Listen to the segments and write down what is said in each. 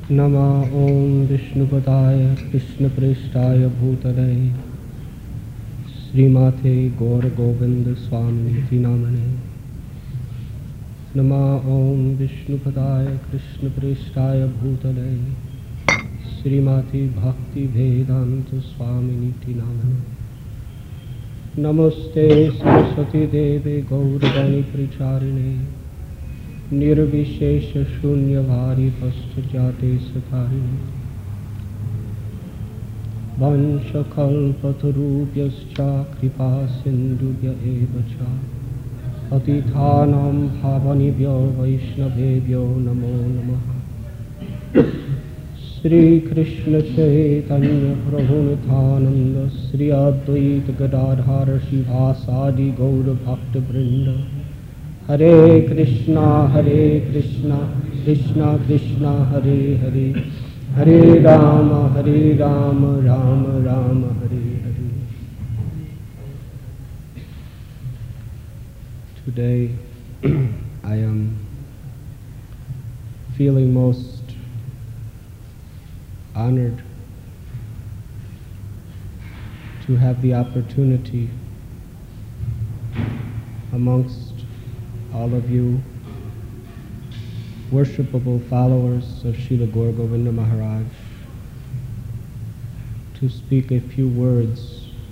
नमः ओं विष्णुपदाय कृष्णप्रेष्ठाय भूतले श्रीमाते गौर गोविंद स्वामी नामने। नमः ओं विष्णुपदाय कृष्णप्रेष्ठाय भूतले श्रीमाते भक्ति वेदांत स्वामिनीति नामने। नमस्ते सरस्वती देवे गौरवाणी प्रचारिणे निर्विशेष शून्यवारी पश्चाते सकारिणे। वंशकल्पतरुभ्यश्च कृपा सिन्धुभ्य एव च पतितानां पावनेभ्यो वैष्णवेभ्यो नमो नमः। श्री कृष्ण चैतन्य प्रभु नित्यानंद श्री अद्वैत गदाधर शिवासादि गौर भक्त वृंद। हरे कृष्णा कृष्णा कृष्णा हरे हरे, हरे Ram Ram Ram Hare Hare. Today I am feeling most honored to have the opportunity amongst all of you worshipable followers of Srila Gaura Govinda Maharaj to speak a few words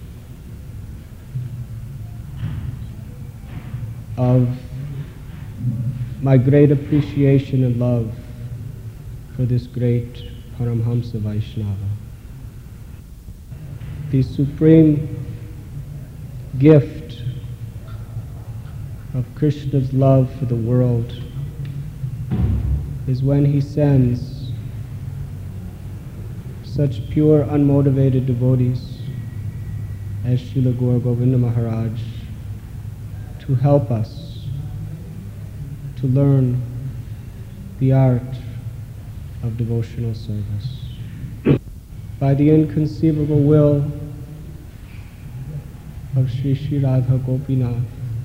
of my great appreciation and love for this great Paramhamsa Vaishnava. The supreme gift of Krishna's love for the world is when he sends such pure, unmotivated devotees as Srila Gaura Govinda Maharaj to help us to learn the art of devotional service. By the inconceivable will of Sri Sri Radha Gopinath,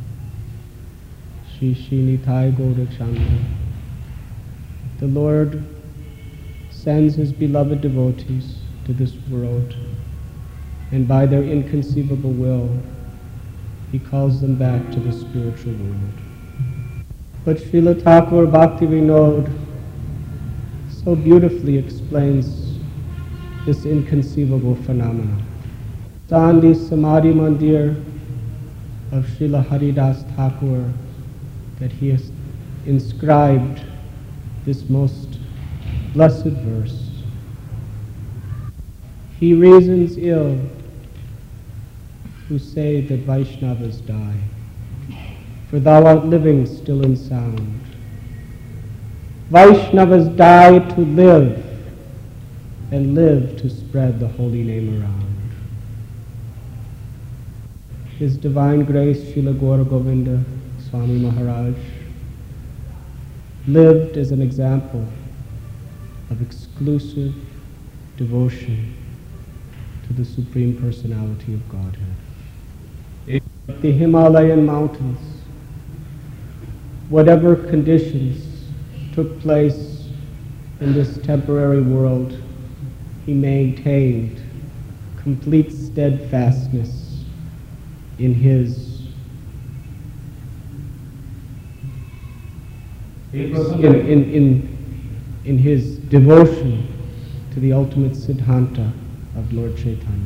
Sri Sri Nitai Gaurachandra, the Lord sends His beloved devotees to this world, and by their inconceivable will, He calls them back to the spiritual world. But Srila Thakur Bhaktivinoda so beautifully explains this inconceivable phenomena. On the Samadhi Mandir of Srila Haridas Thakur, that he has inscribed this most blessed verse. He reasons ill who say that Vaishnavas die, for thou art living still in sound. Vaishnavas die to live, and live to spread the holy name around. His Divine Grace Srila Gaura Govinda Swami Maharaj lived as an example of exclusive devotion to the Supreme Personality of Godhead. The Himalayan mountains, whatever conditions took place in this temporary world, he maintained complete steadfastness in his in his devotion to the ultimate Siddhanta of Lord Chaitanya.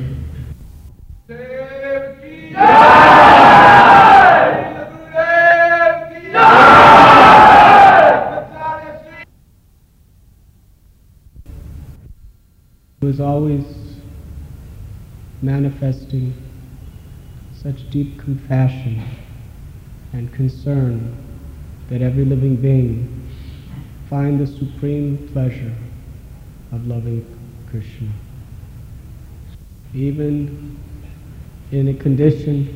He was always manifesting such deep compassion and concern that every living being find the supreme pleasure of loving Krishna. Even in a condition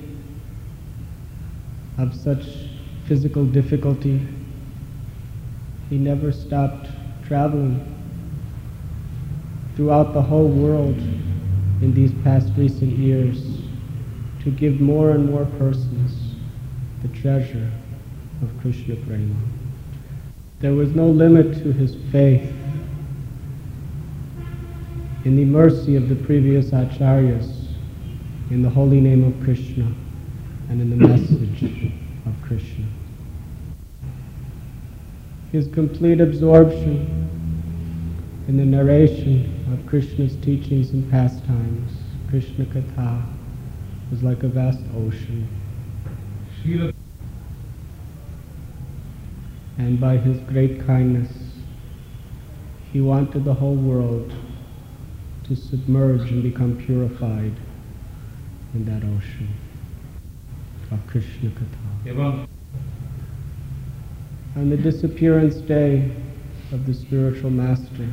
of such physical difficulty, he never stopped traveling throughout the whole world in these past recent years to give more and more persons the treasure of Krishna Prema. There was no limit to his faith in the mercy of the previous acharyas, in the holy name of Krishna, and in the message of Krishna. His complete absorption in the narration of Krishna's teachings and pastimes, Krishna Katha, was like a vast ocean. And by his great kindness, he wanted the whole world to submerge and become purified in that ocean of Krishna Katha. On the disappearance day of the spiritual master,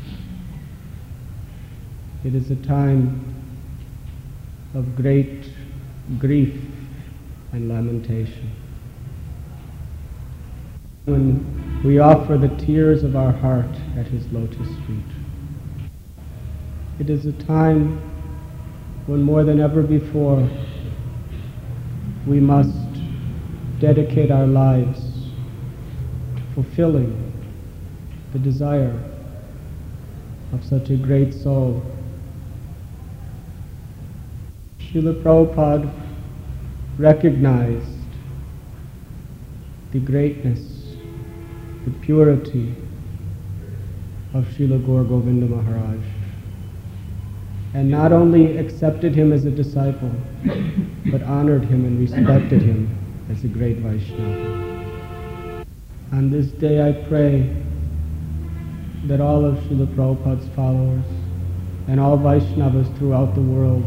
it is a time of great grief and lamentation, when we offer the tears of our heart at his lotus feet. It is a time when more than ever before we must dedicate our lives to fulfilling the desire of such a great soul. Srila Prabhupada recognized the greatness, the purity of Srila Gaur Govinda Maharaj, and not only accepted him as a disciple, but honored him and respected him as a great Vaishnava. On this day I pray that all of Srila Prabhupada's followers and all Vaishnavas throughout the world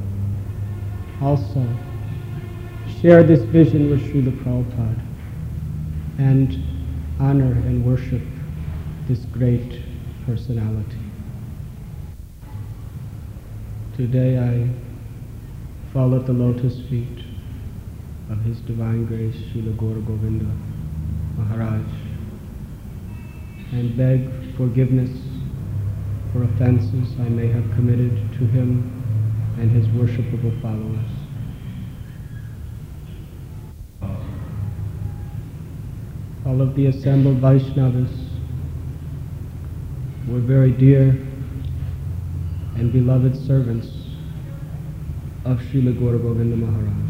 also share this vision with Srila Prabhupada and honor and worship this great personality. Today I fall at the lotus feet of His Divine Grace Srila Gaur Govinda Maharaj and beg forgiveness for offenses I may have committed to him and his worshipable followers. All of the assembled Vaishnavas were very dear and beloved servants of Srila Gaur Govinda Maharaj.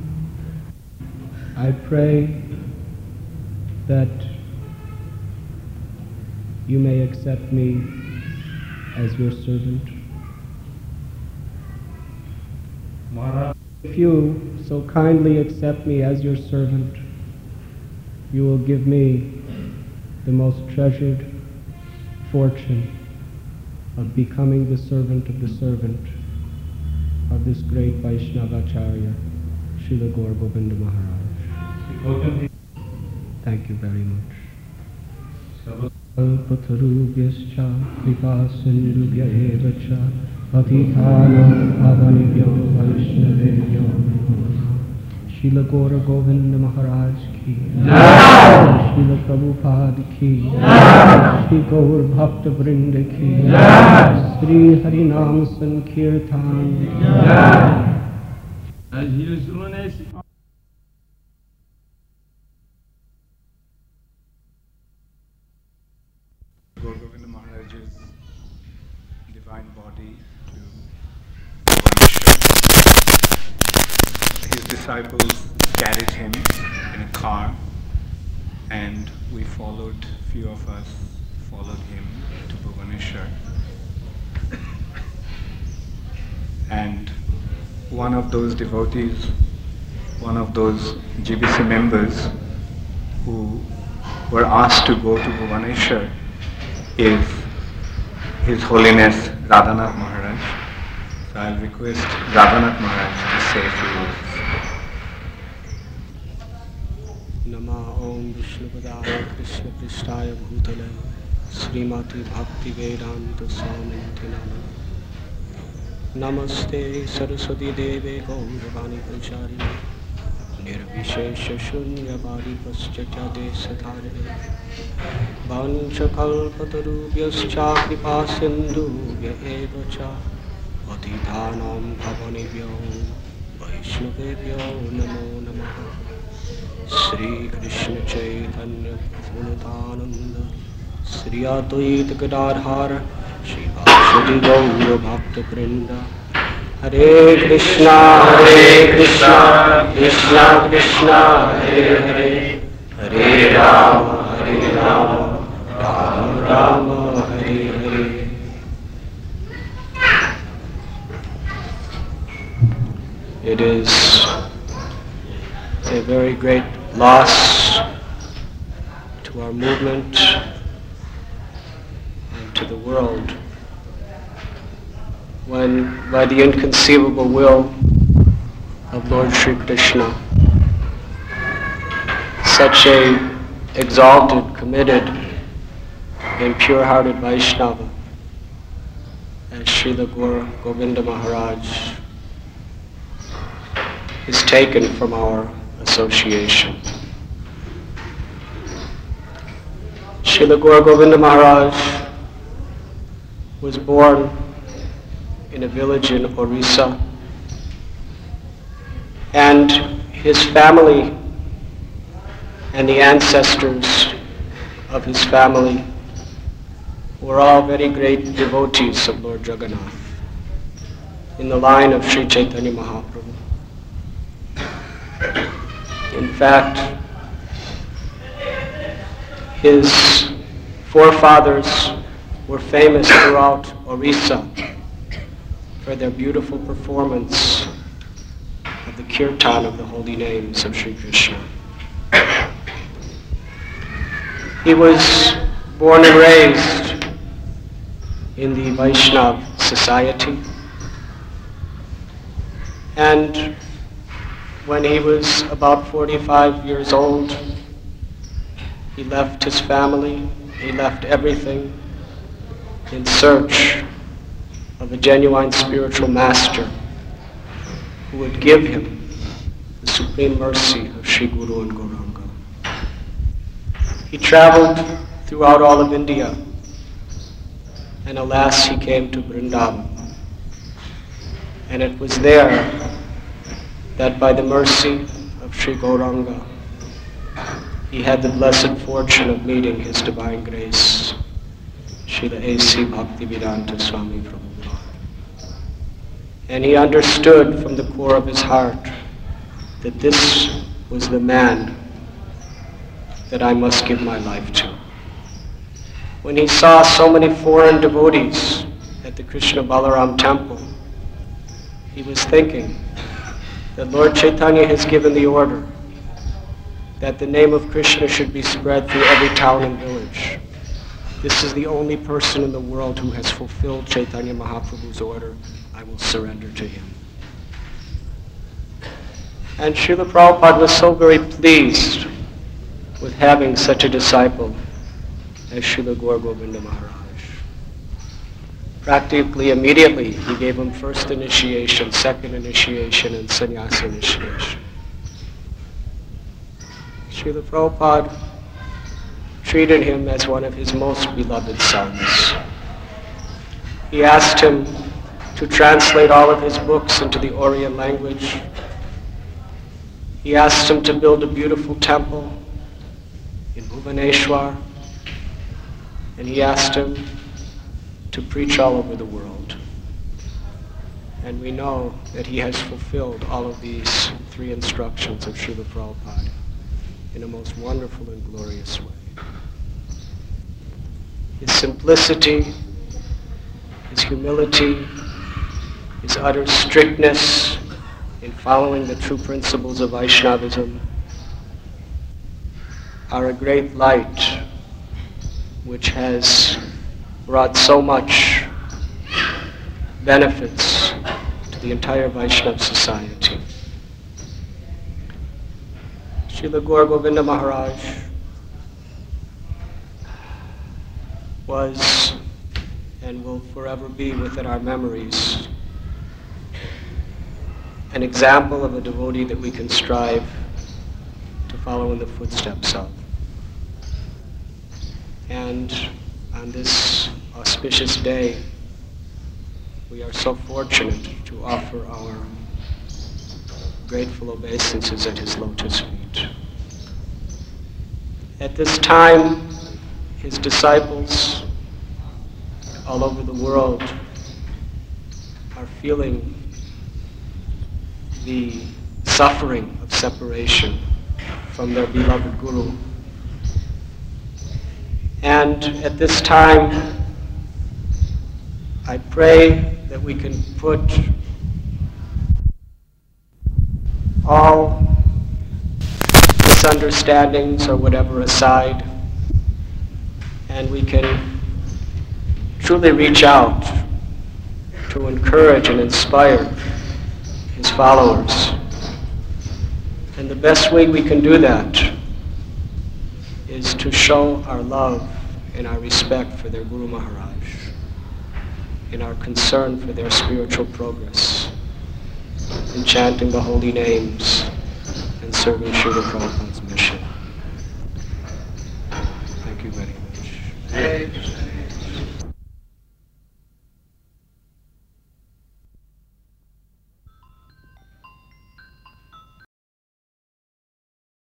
I pray that you may accept me as your servant. If you so kindly accept me as your servant, you will give me the most treasured fortune of becoming the servant of the servant of this great Vaishnavacharya, Srila Gaur Govinda Maharaj. Thank you very much. Kalpatarubhyascha kripasindhubhya eva cha patithanam pavanebhyo vaishnavebhyo namo. Srila Gaur Govinda Maharaj ki Jai. Srila Prabhupada ki Jai. Shri Gaur Bhakta Vrinda ki Jai. Sri Harinam Sankirtan Jai. As usual, Gaur Govinda Maharaj's divine body to Bhubaneswar. His disciples carried him in a car, and we followed, few of us followed him to Bhubaneswar. And one of those devotees, one of those GBC members who were asked to go to Bhubaneswar is His Holiness Radhanath Maharaj. So I'll request Radhanath Maharaj to say a few words. Nama Om Vishnupadaya Krishna Prishtaya Bhutale Srimati Bhakti Vedanta Swaminti Nama Namaste Saraswati Deve Gauravani Pracharine Nirvishesha Shunyavadi Paschacha Desatarine Vancha Kalpatarubhyascha Kripa Sindhubhya eva cha Patithanam Pavanebhyo Vaishnavebhyo Namo Namaha. Sri Krishna Chaitanya Nityananda Sri Advaita Gadadhara Shri Gaura Bhakta Vrinda. Hare Krishna, Krishna Krishna, Hare Hare, Hare Rama, Rama Rama, Hare Hare. It is a very great loss to our movement and to the world when, by the inconceivable will of Lord Sri Krishna, such a exalted, committed, and pure-hearted Vaishnava as Srila Gaura Govinda Maharaj is taken from our association. Srila Gaura Govinda Maharaj was born in a village in Orissa, and his family and the ancestors of his family were all very great devotees of Lord Jagannath in the line of Sri Chaitanya Mahaprabhu. In fact, his forefathers were famous throughout Orissa for their beautiful performance of the kirtan of the holy names of Sri Krishna. He was born and raised in the Vaishnava society, and when he was about 45 years old, he left his family, he left everything in search of a genuine spiritual master who would give him the supreme mercy of Sri Guru and Gauranga. He traveled throughout all of India, and alas, he came to Vrindavan. And it was there that by the mercy of Sri Gauranga, he had the blessed fortune of meeting His Divine Grace, Srila A.C. Bhaktivedanta Swami Prabhupada. And he understood from the core of his heart that this was the man that I must give my life to. When he saw so many foreign devotees at the Krishna Balaram temple, he was thinking that Lord Chaitanya has given the order that the name of Krishna should be spread through every town and village. This is the only person in the world who has fulfilled Chaitanya Mahaprabhu's order. I will surrender to him. And Srila Prabhupada was so very pleased with having such a disciple as Srila Gaura Govinda Maharaj. Practically immediately, he gave him first initiation, second initiation, and sannyasa initiation. Srila Prabhupada treated him as one of his most beloved sons. He asked him to translate all of his books into the Orient language. He asked him to build a beautiful temple in Bhubaneswar, and he asked him to preach all over the world. And we know that he has fulfilled all of these three instructions of Srila Prabhupada in a most wonderful and glorious way. His simplicity, his humility, his utter strictness in following the true principles of Vaishnavism are a great light which has brought so much benefits to the entire Vaishnava society. Srila Gaura Govinda Maharaj was and will forever be within our memories an example of a devotee that we can strive to follow in the footsteps of. And on this auspicious day, we are so fortunate to offer our grateful obeisances at his lotus feet. At this time, his disciples all over the world are feeling the suffering of separation from their beloved Guru. And at this time, I pray that we can put all misunderstandings or whatever aside, and we can truly reach out to encourage and inspire his followers. And the best way we can do that is to show our love and our respect for their Guru Maharaj, and our concern for their spiritual progress, in chanting the holy names and serving Srila Prabhupada's mission. Thank you very much.